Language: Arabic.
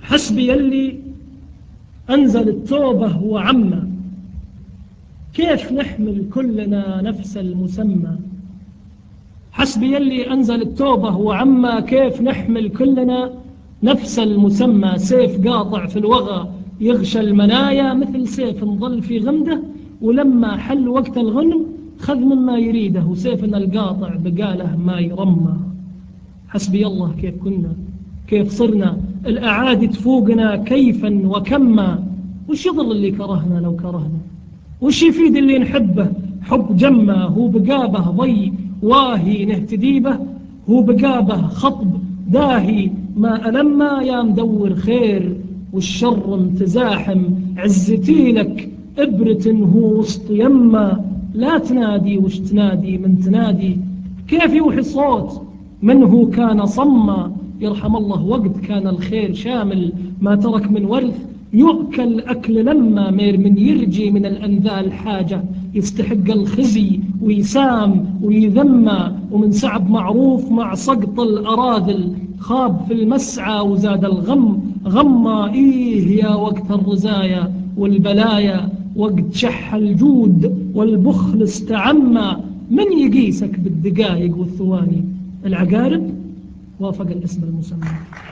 حسبي يلي أنزل التوبة وعمّا، كيف نحمل كلنا نفس المسمى. حسبي يلي أنزل التوبة وعمّا، كيف نحمل كلنا نفس المسمى. سيف قاطع في الوغى يغشى المنايا، مثل سيف نظل في غمده ولما حل وقت الغنم خذ مما يريده، وسيفنا القاطع بقاله ما يرمى. حسبي الله كيف كنا كيف صرنا، الأعادي تفوقنا كيفا وكما. وش يضر اللي كرهنا لو كرهنا، وش يفيد اللي نحبه حب جمه. هو بقابه ضي واهي نهتدي به، هو بقابه خطب داهي ما ألما. يا مدور خير والشر متزاحم، عزتي لك إبرة هو وسط يما. لا تنادي وش تنادي من تنادي، كيف يوحي صوت من هو كان صما. يرحم الله وقت كان الخير شامل، ما ترك من ورث يؤكل أكل لما. مير من يرجي من الأنذال حاجة، يستحق الخزي ويسام ويذمى. ومن سعب معروف مع سقط الأراذل، خاب في المسعى وزاد الغم غمى. إيه يا وقت الرزايا والبلايا، وقت شح الجود والبخل استعمى. من يقيسك بالدقايق والثواني، العقارب وافق الاسم المسمى.